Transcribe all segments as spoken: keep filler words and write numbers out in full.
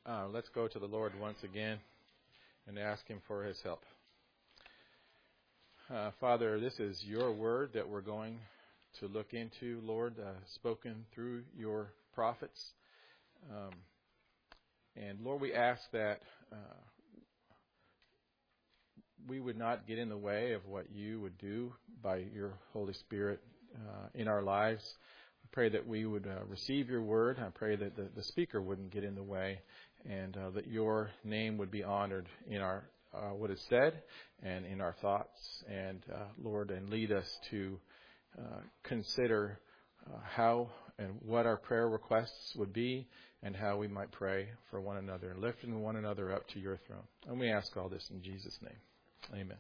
Uh, let's go to the Lord once again and ask Him for His help. Uh, Father, this is your word that we're going to look into, Lord, uh, spoken through your prophets. Um, and Lord, we ask that uh, we would not get in the way of what you would do by your Holy Spirit uh, in our lives. I pray that we would uh, receive your word. I pray that the, the speaker wouldn't get in the way, and uh, that your name would be honored in our uh, what is said and in our thoughts. And uh, Lord, and lead us to uh, consider uh, how and what our prayer requests would be, and how we might pray for one another, and lifting one another up to your throne. And we ask all this in Jesus' name. Amen.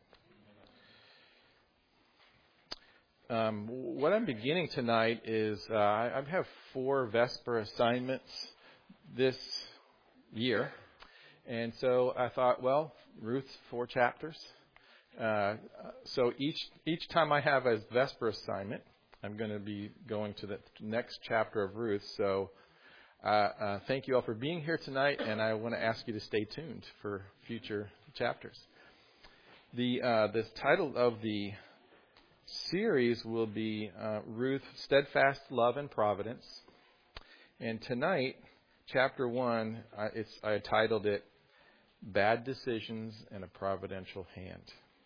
Um, what I'm beginning tonight is uh, I have four Vesper assignments this year. And so I thought, well, Ruth's four chapters. Uh, so each each time I have a Vesper assignment, I'm going to be going to the next chapter of Ruth. So uh, uh, thank you all for being here tonight, and I want to ask you to stay tuned for future chapters. The uh, the title of the series will be uh, Ruth, Steadfast Love and Providence. And tonight, chapter one, uh, it's I titled it Bad Decisions and a Providential Hand.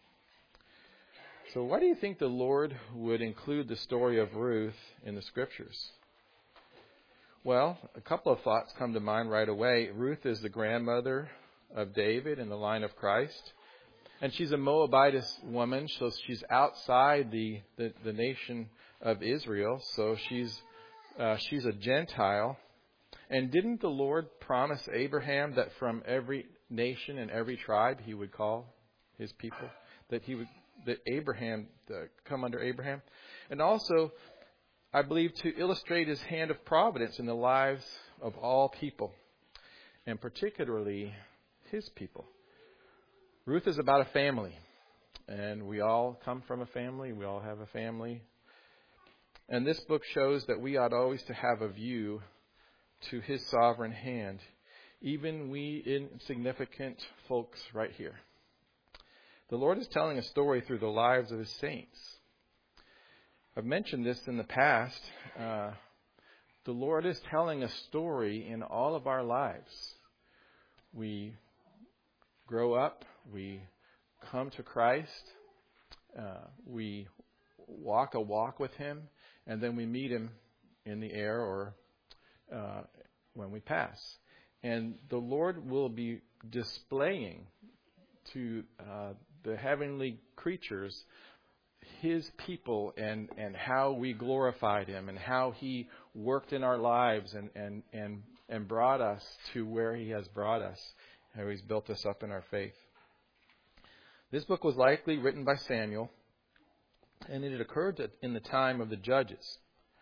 So why do you think the Lord would include the story of Ruth in the Scriptures? Well, a couple of thoughts come to mind right away. Ruth is the grandmother of David in the line of Christ. And she's a Moabitess woman, so she's outside the, the, the nation of Israel. So she's uh, she's a Gentile. And didn't the Lord promise Abraham that from every nation and every tribe He would call His people, that He would that Abraham uh, come under Abraham, and also, I believe, to illustrate His hand of providence in the lives of all people, and particularly His people. Ruth is about a family, and we all come from a family. We all have a family. And this book shows that we ought always to have a view to His sovereign hand, even we insignificant folks right here. The Lord is telling a story through the lives of His saints. I've mentioned this in the past. Uh, the Lord is telling a story in all of our lives. We grow up. We come to Christ, uh, we walk a walk with Him, and then we meet Him in the air or uh, when we pass. And the Lord will be displaying to uh, the heavenly creatures His people, and, and how we glorified Him, and how He worked in our lives and, and, and, and brought us to where He has brought us, how He's built us up in our faith. This book was likely written by Samuel, and it had occurred in the time of the judges.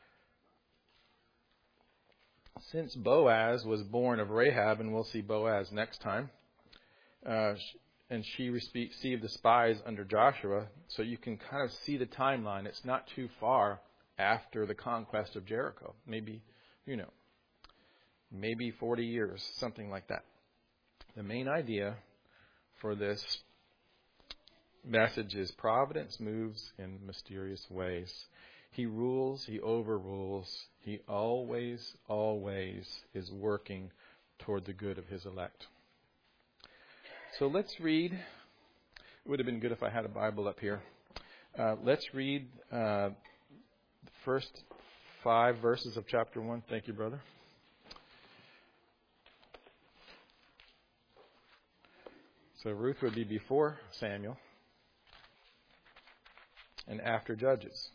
Since Boaz was born of Rahab, and we'll see Boaz next time, uh, and she received the spies under Joshua, so you can kind of see the timeline. It's not too far after the conquest of Jericho. Maybe, you know, maybe forty years, something like that. The main idea for this message is providence moves in mysterious ways. He rules, He overrules. He always, always is working toward the good of His elect. So let's read. It would have been good if I had a Bible up here. Uh, let's read uh, the first five verses of chapter one. Thank you, brother. So Ruth would be before Samuel and after Judges.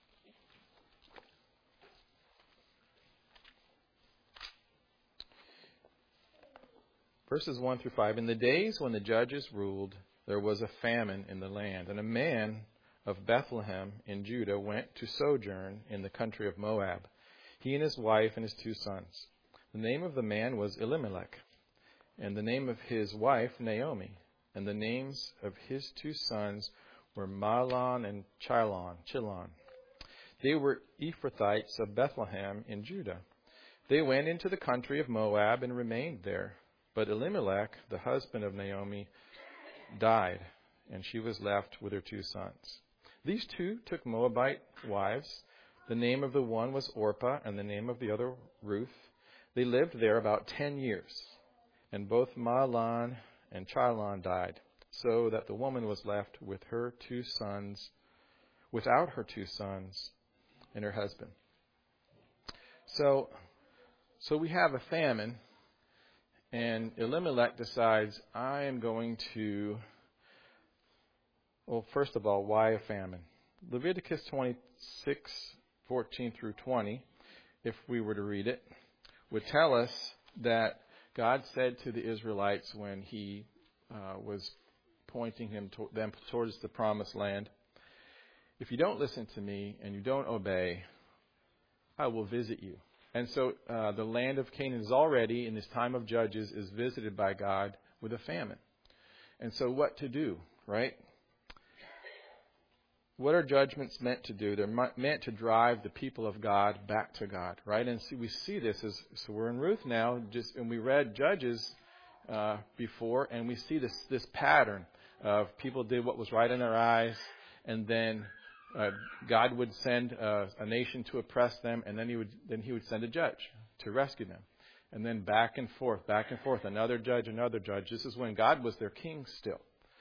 Verses one through five. In the days when the judges ruled, there was a famine in the land, and a man of Bethlehem in Judah went to sojourn in the country of Moab, he and his wife and his two sons. The name of the man was Elimelech, and the name of his wife Naomi, and the names of his two sons were Mahlon and Chilon. Chilon. They were Ephrathites of Bethlehem in Judah. They went into the country of Moab and remained there. But Elimelech, the husband of Naomi, died, and she was left with her two sons. These two took Moabite wives. The name of the one was Orpah, and the name of the other Ruth. They lived there about ten years, and both Mahlon and Chilion died, so that the woman was left with her two sons, without her two sons and her husband. So, so we have a famine, and Elimelech decides, I am going to, well, first of all, why a famine? Leviticus twenty-six, fourteen through twenty, if we were to read it, would tell us that God said to the Israelites when he uh, was pointing him to, them towards the promised land, if you don't listen to me and you don't obey, I will visit you. And so uh, the land of Canaan is already, in this time of Judges, is visited by God with a famine. And so what to do, right? What are judgments meant to do? They're meant to drive the people of God back to God, right? And see, we see this as, so we're in Ruth now, just, and we read Judges uh, before, and we see this, this pattern of people did what was right in their eyes, and then Uh, God would send uh, a nation to oppress them, and then he would then he would send a judge to rescue them. And then back and forth, back and forth, another judge, another judge. This is when God was their king still.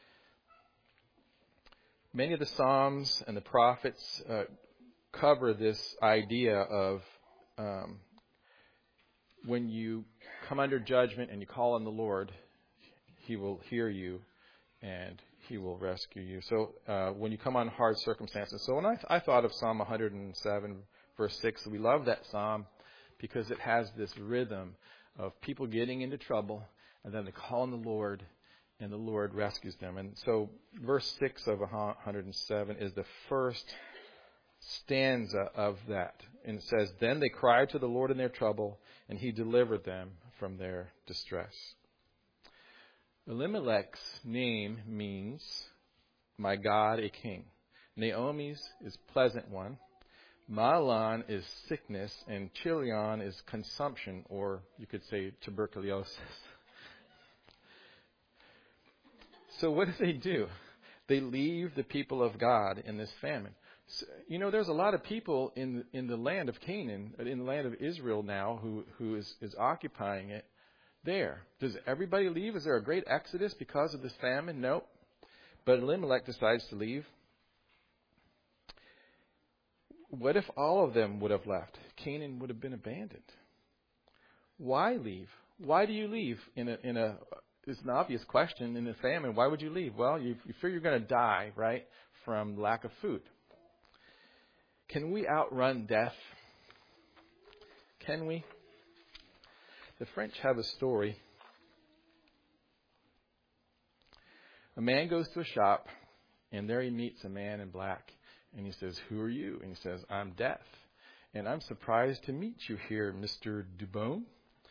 Many of the Psalms and the prophets uh, cover this idea of um, when you come under judgment and you call on the Lord, he will hear you and he will rescue you. So uh, when you come on hard circumstances. So when I, th- I thought of Psalm one hundred seven, verse six, we love that psalm because it has this rhythm of people getting into trouble, and then they call on the Lord, and the Lord rescues them. And so verse six of one hundred seven is the first stanza of that. And it says, Then they cried to the Lord in their trouble, and he delivered them from their distress. Elimelech's name means, my God, a king. Naomi's is pleasant one. Mahlon is sickness, and Chilion is consumption, or you could say tuberculosis. So what do they do? They leave the people of God in this famine. So, you know, there's a lot of people in in the land of Canaan, in the land of Israel now, who who is, is occupying it. There. Does everybody leave? Is there a great exodus because of this famine? No. But Elimelech decides to leave. What if all of them would have left? Canaan would have been abandoned. Why leave? Why do you leave? In a, in a, it's an obvious question. In a famine, why would you leave? Well, you, you fear you're going to die, right, from lack of food. Can we outrun death? Can we? The French have a story. A man goes to a shop, and there he meets a man in black. And he says, Who are you? And he says, I'm Death. And I'm surprised to meet you here, Mister Dubon.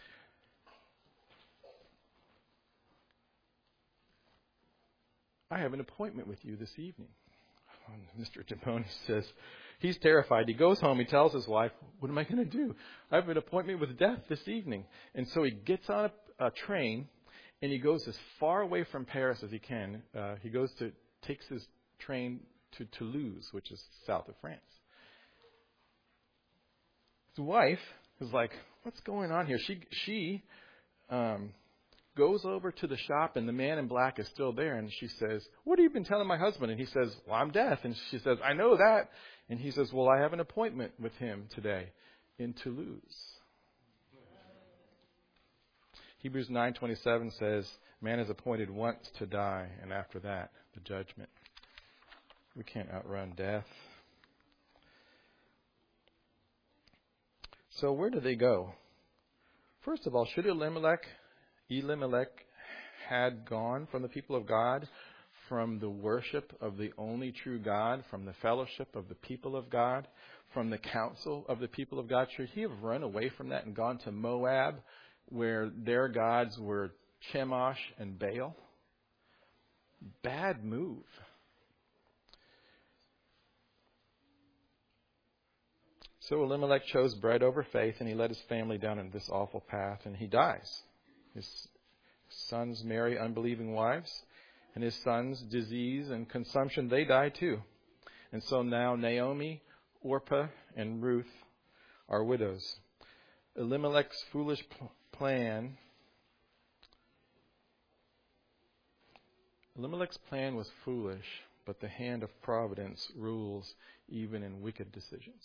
I have an appointment with you this evening. Mister Dubon says, he's terrified. He goes home. He tells his wife, what am I going to do? I have an appointment with Death this evening. And so he gets on a, a train, and he goes as far away from Paris as he can. Uh, he goes to, takes his train to Toulouse, which is south of France. His wife is like, what's going on here? She, she um, goes over to the shop, and the man in black is still there. And she says, what have you been telling my husband? And he says, well, I'm Death. And she says, I know that. And he says, well, I have an appointment with him today in Toulouse. Hebrews nine twenty-seven says, man is appointed once to die, and after that, the judgment. We can't outrun death. So where do they go? First of all, should Elimelech, Elimelech had gone from the people of God, from the worship of the only true God, from the fellowship of the people of God, from the counsel of the people of God, should he have run away from that and gone to Moab, where their gods were Chemosh and Baal? Bad move. So Elimelech chose bread over faith, and he led his family down in this awful path, and he dies. His, sons marry unbelieving wives, and his sons, disease and consumption, they die too. And so now Naomi, Orpah, and Ruth are widows. Elimelech's foolish plan Elimelech's plan was foolish, but the hand of providence rules even in wicked decisions.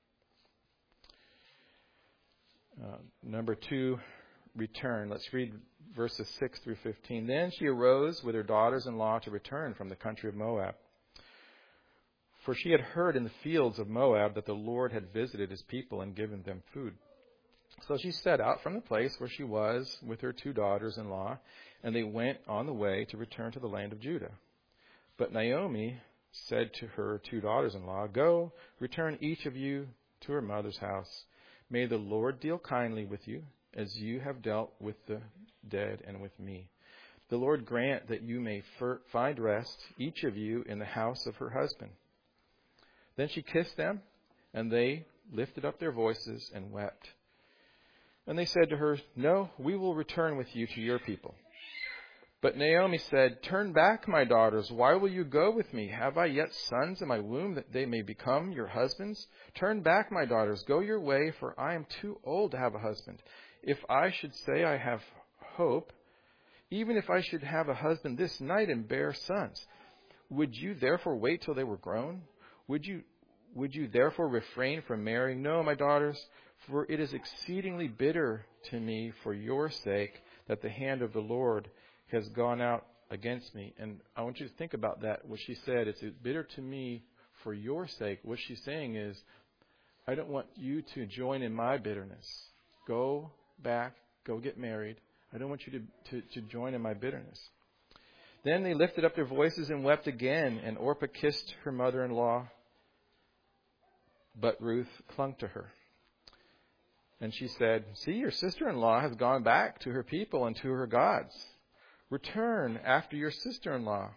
Uh, number two, return. Let's read verses six through fifteen. Then she arose with her daughters-in-law to return from the country of Moab. For she had heard in the fields of Moab that the Lord had visited his people and given them food. So she set out from the place where she was with her two daughters-in-law, and they went on the way to return to the land of Judah. But Naomi said to her two daughters-in-law, "Go, return each of you to her mother's house. May the Lord deal kindly with you, as you have dealt with the dead and with me. The Lord grant that you may f- find rest, each of you, in the house of her husband." Then she kissed them, and they lifted up their voices and wept. And they said to her, "No, we will return with you to your people." But Naomi said, "Turn back, my daughters. Why will you go with me? Have I yet sons in my womb that they may become your husbands? Turn back, my daughters. Go your way, for I am too old to have a husband. If I should say I have hope, even if I should have a husband this night and bear sons, would you therefore wait till they were grown? Would you, would you therefore refrain from marrying? No, my daughters, for it is exceedingly bitter to me for your sake that the hand of the Lord has gone out against me." And I want you to think about that. What she said, it's bitter to me for your sake. What she's saying is, I don't want you to join in my bitterness. Go back, go get married. I don't want you to, to, to join in my bitterness. Then they lifted up their voices and wept again, and Orpah kissed her mother-in-law, but Ruth clung to her. And she said, "See, your sister-in-law has gone back to her people and to her gods. Return after your sister-in-law."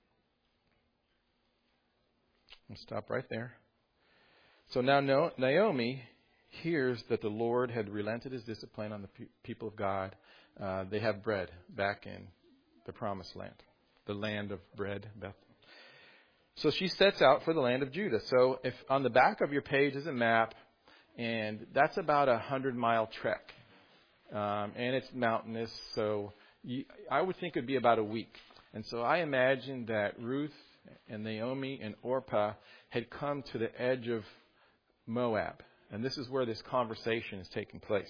I'll stop right there. So now Naomi hears that the Lord had relented his discipline on the pe- people of God. Uh, they have bread back in the promised land, the land of bread, Bethel. So she sets out for the land of Judah. So if on the back of your page is a map, and that's about a hundred-mile trek, um, and it's mountainous, so you, I would think it would be about a week. And so I imagine that Ruth and Naomi and Orpah had come to the edge of Moab, and this is where this conversation is taking place.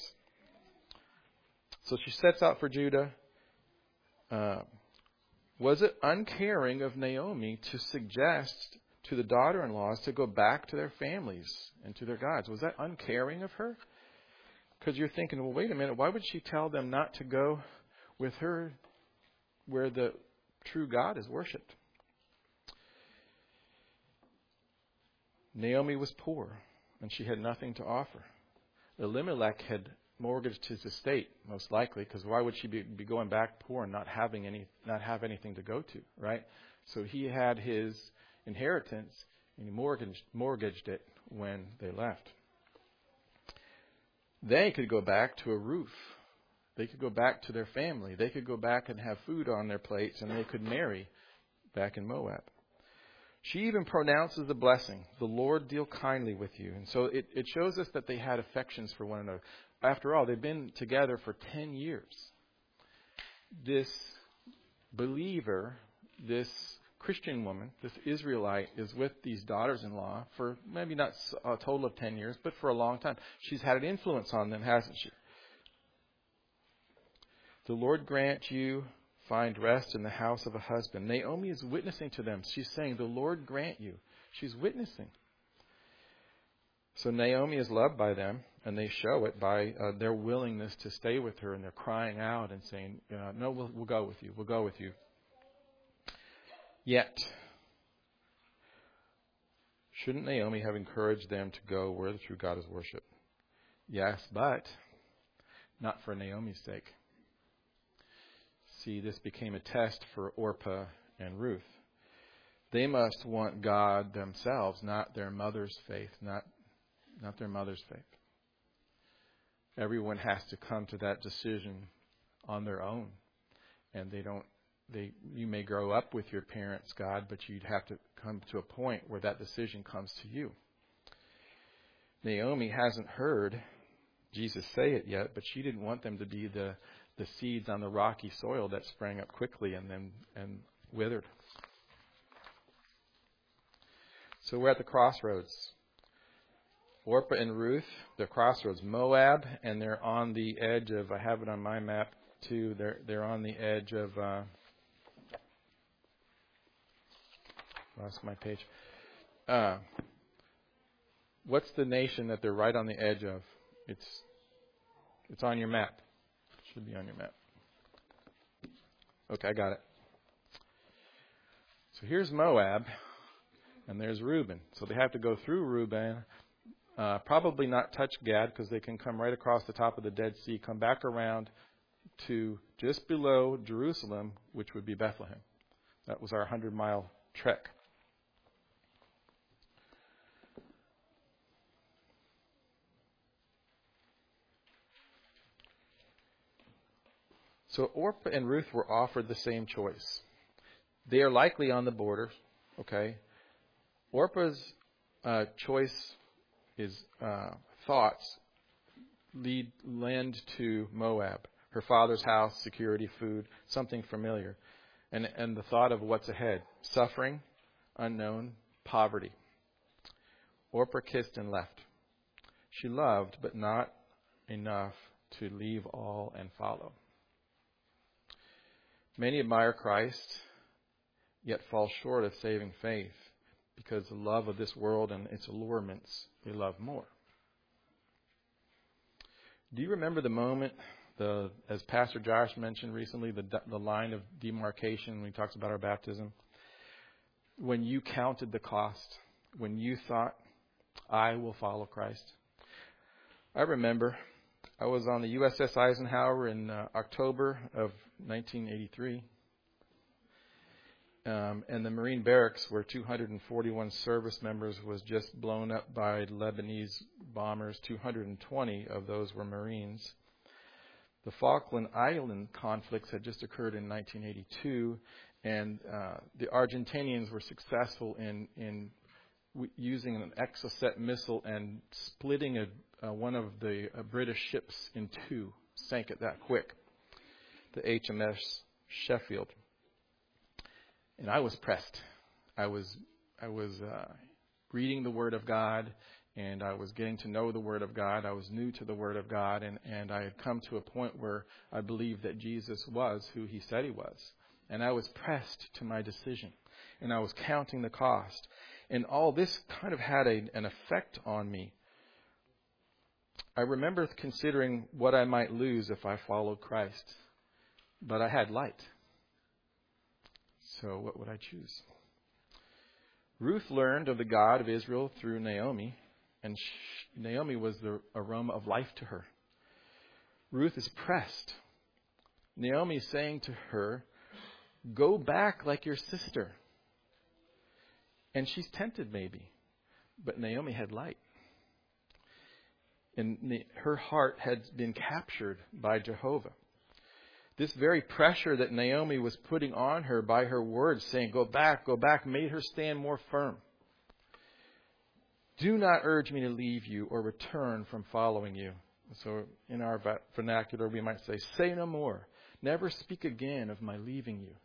So she sets out for Judah. Uh, was it uncaring of Naomi to suggest to the daughter-in-laws to go back to their families and to their gods? Was that uncaring of her? Because you're thinking, well, wait a minute, why would she tell them not to go with her where the true God is worshipped? Naomi was poor, and she had nothing to offer. Elimelech had mortgaged his estate, most likely, because why would she be, be going back poor and not having any, not have anything to go to, right? So he had his inheritance, and he mortgaged, mortgaged it when they left. They could go back to a roof. They could go back to their family. They could go back and have food on their plates, and they could marry back in Moab. She even pronounces the blessing, "The Lord deal kindly with you." And so it, it shows us that they had affections for one another. After all, they've been together for ten years. This believer, this Christian woman, this Israelite, is with these daughters-in-law for maybe not a total of ten years, but for a long time. She's had an influence on them, hasn't she? "The Lord grant you find rest in the house of a husband." Naomi is witnessing to them. She's saying, "The Lord grant you." She's witnessing. So Naomi is loved by them, and they show it by uh, their willingness to stay with her, and they're crying out and saying, uh, no, we'll, we'll go with you. We'll go with you. Yet, shouldn't Naomi have encouraged them to go where the true God is worshipped? Yes, but not for Naomi's sake. See, this became a test for Orpah and Ruth. They must want God themselves, not their mother's faith, not, not their mother's faith. Everyone has to come to that decision on their own. and they don't. They you may grow up with your parents' God, but you'd have to come to a point where that decision comes to you. Naomi hasn't heard Jesus say it yet, but she didn't want them to be the the seeds on the rocky soil that sprang up quickly and then and withered. So we're at the crossroads. Orpah and Ruth, the crossroads, Moab, and they're on the edge of, I have it on my map too, they're, they're on the edge of, uh, lost my page. Uh, what's the nation that they're right on the edge of? It's, it's on your map. It should be on your map. Okay, I got it. So here's Moab, and there's Reuben. So they have to go through Reuben. Uh, probably not touch Gad because they can come right across the top of the Dead Sea, come back around to just below Jerusalem, which would be Bethlehem. That was our hundred-mile trek. So Orpah and Ruth were offered the same choice. They are likely on the border, okay? Orpah's uh, choice His uh, thoughts lead lend to Moab, her father's house, security, food, something familiar, and and the thought of what's ahead: suffering, unknown, poverty. Orpah kissed and left. She loved, but not enough to leave all and follow. Many admire Christ, yet fall short of saving faith, because the love of this world and its allurements they love more. Do you remember the moment, the as Pastor Josh mentioned recently, the the line of demarcation when he talks about our baptism? When you counted the cost, when you thought, I will follow Christ. I remember I was on the U S S Eisenhower in uh, October of nineteen eighty-three. Um, and the Marine barracks where two hundred forty-one service members was just blown up by Lebanese bombers. two hundred twenty of those were Marines. The Falkland Island conflicts had just occurred in nineteen eighty-two, and uh, the Argentinians were successful in, in w- using an Exocet missile and splitting a, uh, one of the uh, British ships in two, sank it that quick, the H M S Sheffield. And I was pressed. I was I was uh, reading the Word of God, and I was getting to know the Word of God. I was new to the Word of God, and, and I had come to a point where I believed that Jesus was who He said He was. And I was pressed to my decision, and I was counting the cost. And all this kind of had a, an effect on me. I remember considering what I might lose if I followed Christ, but I had light. So what would I choose? Ruth learned of the God of Israel through Naomi, and she, Naomi was the aroma of life to her. Ruth is pressed. Naomi is saying to her, go back like your sister. And she's tempted maybe, but Naomi had light. And her heart had been captured by Jehovah. This very pressure that Naomi was putting on her by her words, saying, go back, go back, made her stand more firm. Do not urge me to leave you or return from following you. So in our vernacular, we might say, say no more. Never speak again of my leaving you.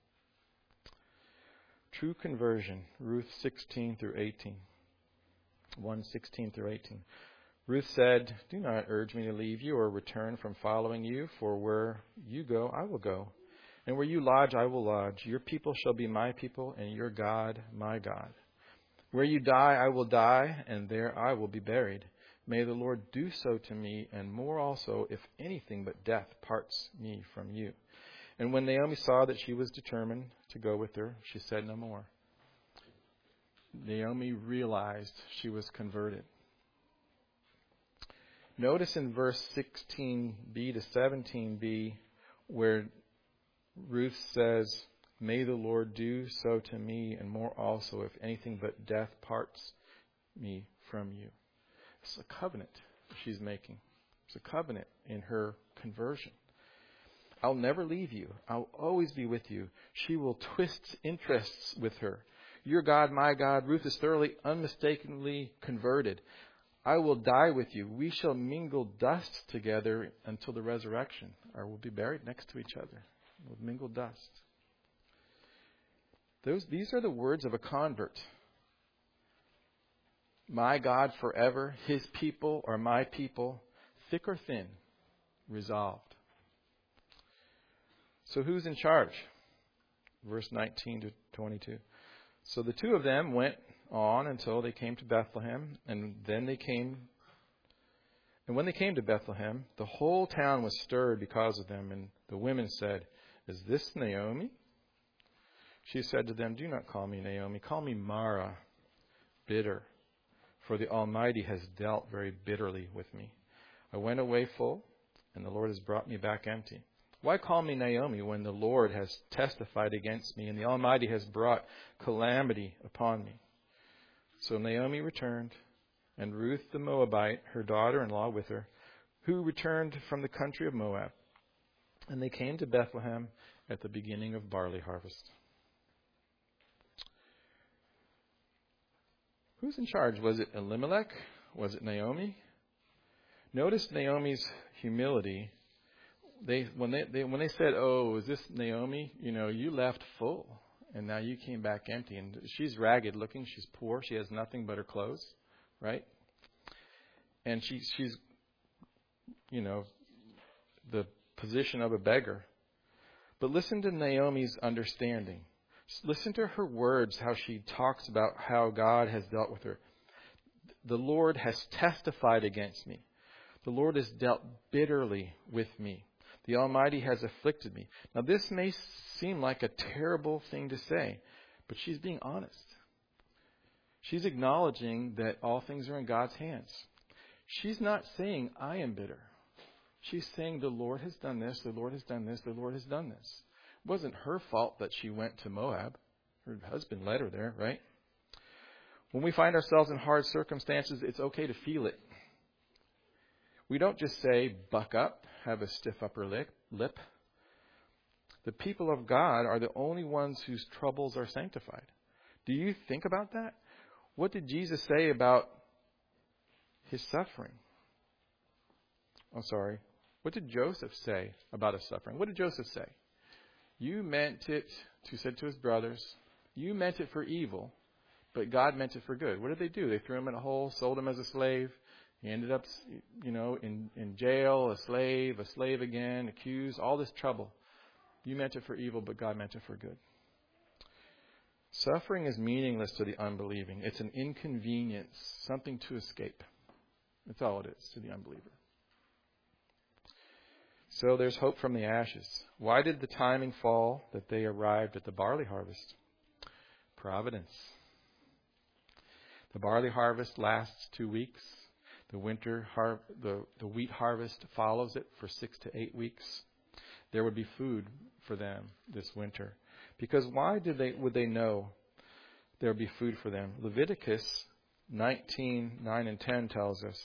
True conversion, Ruth sixteen through eighteen. one sixteen through eighteen. Ruth said, do not urge me to leave you or return from following you, for where you go, I will go. And where you lodge, I will lodge. Your people shall be my people, and your God, my God. Where you die, I will die, and there I will be buried. May the Lord do so to me, and more also, if anything but death parts me from you. And when Naomi saw that she was determined to go with her, she said no more. Naomi realized she was converted. Notice in verse sixteen b to seventeen b where Ruth says, may the Lord do so to me and more also if anything but death parts me from you. It's a covenant she's making. It's a covenant in her conversion. I'll never leave you. I'll always be with you. She will twist interests with her. Your God, my God, Ruth is thoroughly, unmistakably converted. I will die with you. We shall mingle dust together until the resurrection, or we'll be buried next to each other. We'll mingle dust. Those, these are the words of a convert. My God forever, his people are my people, thick or thin, resolved. So who's in charge? Verse nineteen to twenty-two. So the two of them went on until they came to Bethlehem, and then they came, and when they came to Bethlehem, the whole town was stirred because of them, and the women said, "Is this Naomi?" She said to them, "Do not call me Naomi, call me Mara, bitter, for the Almighty has dealt very bitterly with me. I went away full, and the Lord has brought me back empty. Why call me Naomi when the Lord has testified against me, and the Almighty has brought calamity upon me?" So Naomi returned, and Ruth the Moabite, her daughter-in-law, with her, who returned from the country of Moab. And they came to Bethlehem at the beginning of barley harvest. Who's in charge? Was it Elimelech? Was it Naomi? Notice Naomi's humility. They when they, they when they said, "Oh, is this Naomi? You know, you left full, and now you came back empty." And she's ragged looking. She's poor. She has nothing but her clothes, right? And she she's, you know, the position of a beggar. But listen to Naomi's understanding. Listen to her words, how she talks about how God has dealt with her. The Lord has testified against me. The Lord has dealt bitterly with me. The Almighty has afflicted me. Now, this may seem like a terrible thing to say, but she's being honest. She's acknowledging that all things are in God's hands. She's not saying, "I am bitter." She's saying, "The Lord has done this, the Lord has done this, the Lord has done this." It wasn't her fault that she went to Moab. Her husband led her there, right? When we find ourselves in hard circumstances, it's okay to feel it. We don't just say, "Buck up, have a stiff upper lip." lip. The people of God are the only ones whose troubles are sanctified. Do you think about that? What did Jesus say about his suffering? I'm sorry. What did Joseph say about his suffering? What did Joseph say? You meant it, he said to his brothers, you meant it for evil, but God meant it for good. What did they do? They threw him in a hole, sold him as a slave. He ended up, you know, in, in jail, a slave, a slave again, accused, all this trouble. You meant it for evil, but God meant it for good. Suffering is meaningless to the unbelieving. It's an inconvenience, something to escape. That's all it is to the unbeliever. So there's hope from the ashes. Why did the timing fall that they arrived at the barley harvest? Providence. The barley harvest lasts two weeks. The winter har- the, the wheat harvest follows it for six to eight weeks. There would be food for them this winter. Because why did they would they know there would be food for them? Leviticus nineteen, nine and ten tells us,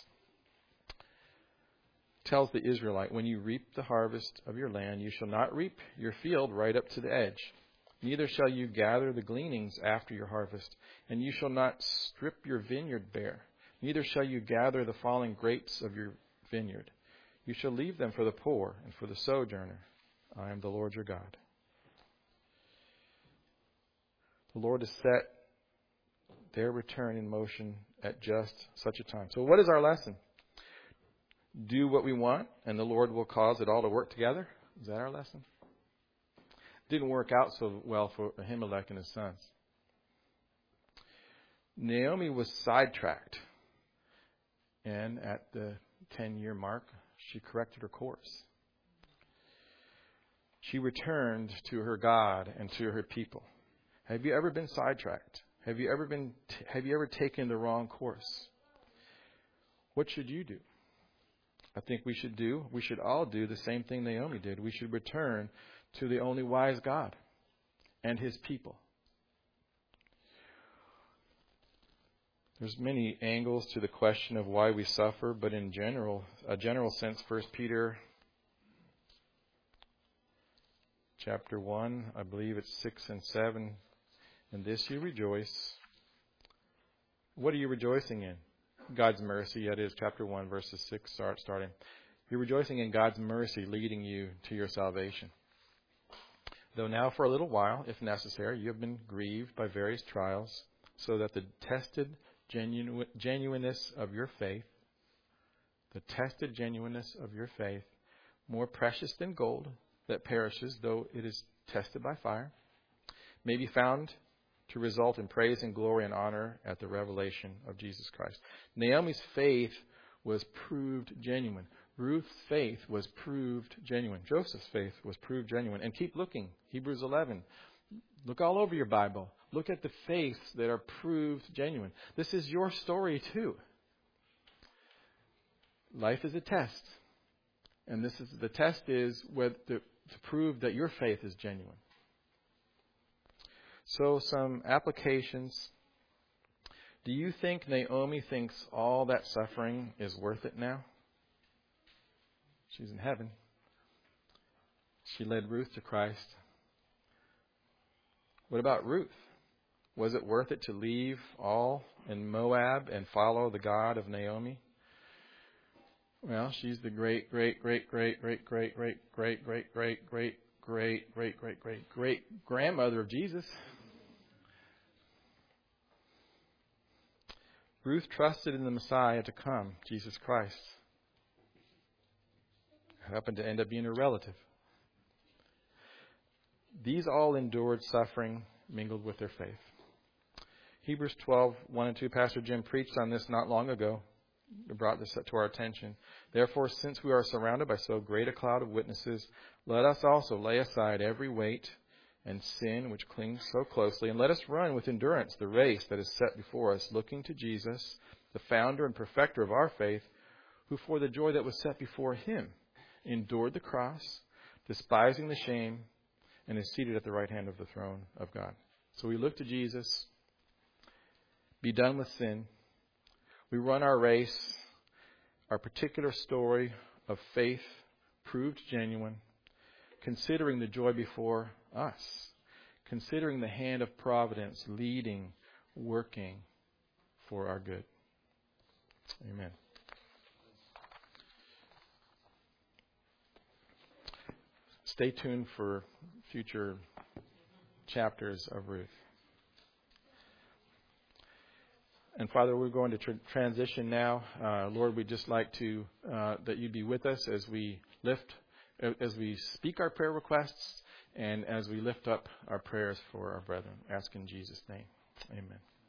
tells the Israelite, when you reap the harvest of your land, you shall not reap your field right up to the edge. Neither shall you gather the gleanings after your harvest, and you shall not strip your vineyard bare. Neither shall you gather the falling grapes of your vineyard. You shall leave them for the poor and for the sojourner. I am the Lord your God. The Lord has set their return in motion at just such a time. So what is our lesson? Do what we want, and the Lord will cause it all to work together? Is that our lesson? It didn't work out so well for Ahimelech and his sons. Naomi was sidetracked. And at the ten-year mark, she corrected her course. She returned to her God and to her people. Have you ever been sidetracked? Have you ever been? T- have you ever taken the wrong course? What should you do? I think we should do, we should all do the same thing Naomi did. We should return to the only wise God and his people. There's many angles to the question of why we suffer, but in general, a general sense, First Peter chapter one, I believe it's six and seven. In this you rejoice. What are you rejoicing in? God's mercy. That is chapter one, verses six start starting. You're rejoicing in God's mercy leading you to your salvation. Though now for a little while, if necessary, you have been grieved by various trials, so that the tested genu- genuineness of your faith, the tested genuineness of your faith, more precious than gold that perishes, though it is tested by fire, may be found to result in praise and glory and honor at the revelation of Jesus Christ. Naomi's faith was proved genuine. Ruth's faith was proved genuine. Joseph's faith was proved genuine. And keep looking. Hebrews eleven. Look all over your Bible. Look at the faiths that are proved genuine. This is your story too. Life is a test. And this is the test is whether to, to prove that your faith is genuine. So some applications. Do you think Naomi thinks all that suffering is worth it now? She's in heaven. She led Ruth to Christ. What about Ruth? Was it worth it to leave all in Moab and follow the God of Naomi? Well, she's the great, great, great, great, great, great, great, great, great, great, great, great, great, great, great, great grandmother of Jesus. Ruth trusted in the Messiah to come, Jesus Christ. Happened to end up being a relative. These all endured suffering mingled with their faith. Hebrews twelve, one and two, Pastor Jim preached on this not long ago. He brought this to our attention. Therefore, since we are surrounded by so great a cloud of witnesses, let us also lay aside every weight and sin which clings so closely, and let us run with endurance the race that is set before us, looking to Jesus, the founder and perfecter of our faith, who for the joy that was set before him endured the cross, despising the shame, and is seated at the right hand of the throne of God. So we look to Jesus, be done with sin. We run our race, our particular story of faith proved genuine, considering the joy before us, considering the hand of providence leading, working for our good. Amen. Stay tuned for future chapters of Ruth. And Father, we're going to tr- transition now. Uh, Lord, we'd just like to uh, that you be with us as we lift, as we speak our prayer requests, and as we lift up our prayers for our brethren. Ask in Jesus' name. Amen.